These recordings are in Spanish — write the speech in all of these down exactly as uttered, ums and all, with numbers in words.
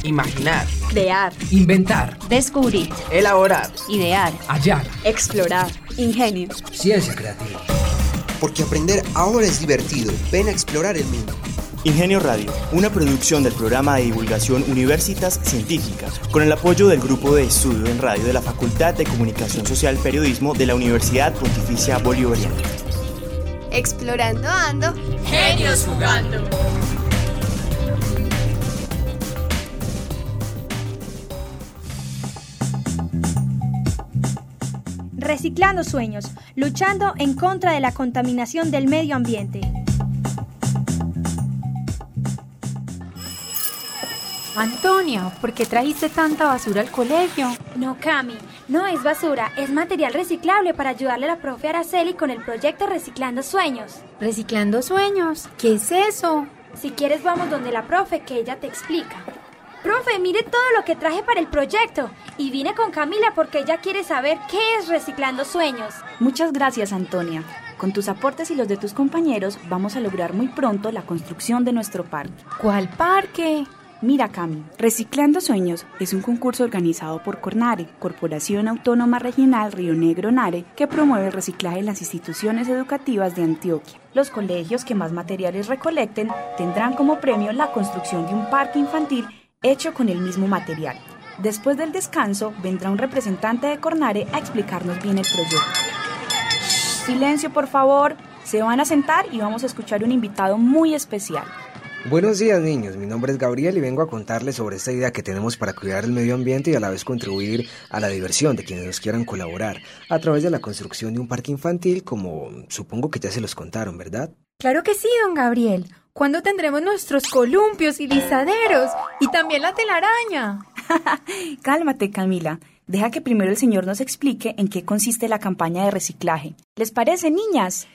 Imaginar. Crear. Inventar. Descubrir. Elaborar. Idear. Hallar. Explorar. Ingenio. Ciencia creativa. Porque aprender ahora es divertido. Ven a explorar el mundo. Ingenio Radio, una producción del programa de divulgación Universitas Científicas, con el apoyo del Grupo de Estudio en Radio de la Facultad de Comunicación Social Periodismo de la Universidad Pontificia Bolivariana. Explorando ando, genios jugando. Reciclando sueños, luchando en contra de la contaminación del medio ambiente. Antonia, ¿por qué trajiste tanta basura al colegio? No, Cami, no es basura, es material reciclable para ayudarle a la profe Araceli con el proyecto Reciclando Sueños. ¿Reciclando sueños? ¿Qué es eso? Si quieres vamos donde la profe, que ella te explica. Profe, mire todo lo que traje para el proyecto. Y vine con Camila porque ella quiere saber qué es Reciclando Sueños. Muchas gracias, Antonia. Con tus aportes y los de tus compañeros vamos a lograr muy pronto la construcción de nuestro parque. ¿Cuál parque? Mira, Cami, Reciclando Sueños es un concurso organizado por Cornare, Corporación Autónoma Regional Río Negro Nare, que promueve el reciclaje en las instituciones educativas de Antioquia. Los colegios que más materiales recolecten tendrán como premio la construcción de un parque infantil hecho con el mismo material. Después del descanso, vendrá un representante de Cornare a explicarnos bien el proyecto. Silencio, por favor. Se van a sentar y vamos a escuchar un invitado muy especial. Buenos días, niños. Mi nombre es Gabriel y vengo a contarles sobre esta idea que tenemos para cuidar el medio ambiente y a la vez contribuir a la diversión de quienes nos quieran colaborar a través de la construcción de un parque infantil, como supongo que ya se los contaron, ¿verdad? Claro que sí, don Gabriel. ¿Cuándo tendremos nuestros columpios y lisaderos? Y también la telaraña. Cálmate, Camila. Deja que primero el señor nos explique en qué consiste la campaña de reciclaje. ¿Les parece, niñas?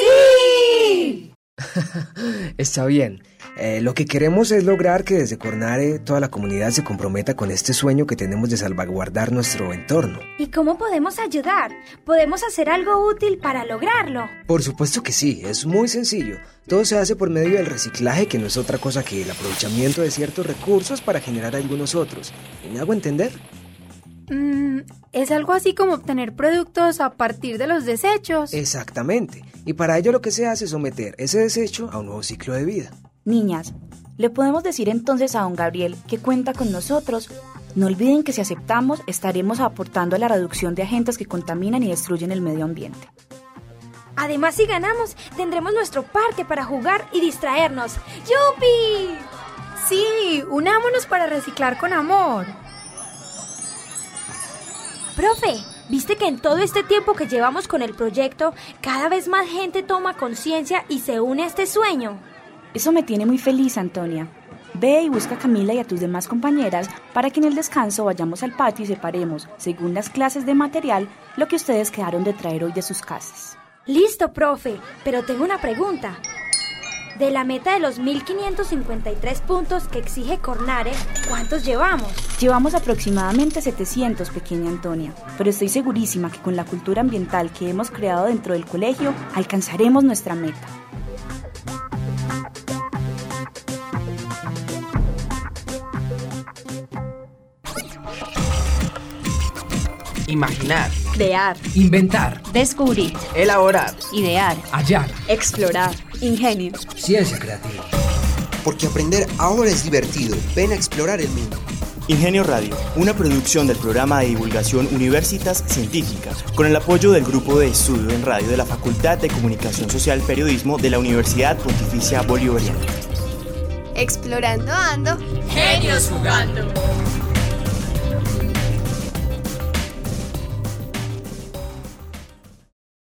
¡Sí! Está bien. Eh, lo que queremos es lograr que desde Cornare toda la comunidad se comprometa con este sueño que tenemos de salvaguardar nuestro entorno. ¿Y cómo podemos ayudar? ¿Podemos hacer algo útil para lograrlo? Por supuesto que sí, es muy sencillo. Todo se hace por medio del reciclaje, que no es otra cosa que el aprovechamiento de ciertos recursos para generar algunos otros. ¿Me hago entender? Mm, es algo así como obtener productos a partir de los desechos. Exactamente. Y para ello lo que se hace es someter ese desecho a un nuevo ciclo de vida. Niñas, le podemos decir entonces a don Gabriel que cuenta con nosotros. No olviden que si aceptamos, estaremos aportando a la reducción de agentes que contaminan y destruyen el medio ambiente. Además, si ganamos, tendremos nuestro parque para jugar y distraernos. ¡Yupi! Sí, unámonos para reciclar con amor. Profe, ¿viste que en todo este tiempo que llevamos con el proyecto, cada vez más gente toma conciencia y se une a este sueño? Eso me tiene muy feliz, Antonia. Ve y busca a Camila y a tus demás compañeras para que en el descanso vayamos al patio y separemos, según las clases de material, lo que ustedes quedaron de traer hoy de sus casas. Listo, profe, pero tengo una pregunta. De la meta de los mil quinientos cincuenta y tres puntos que exige Cornare, ¿cuántos llevamos? Llevamos aproximadamente setecientos, pequeña Antonia, pero estoy segurísima que con la cultura ambiental que hemos creado dentro del colegio, alcanzaremos nuestra meta. Imaginar. Crear. Inventar. Descubrir. Elaborar. Idear. Hallar. Explorar. Ingenio. Ciencia creativa. Porque aprender ahora es divertido. Ven a explorar el mundo. Ingenio Radio, una producción del programa de divulgación Universitas Científicas, con el apoyo del Grupo de Estudio en Radio de la Facultad de Comunicación Social Periodismo de la Universidad Pontificia Bolivariana. explorando ando, genios jugando.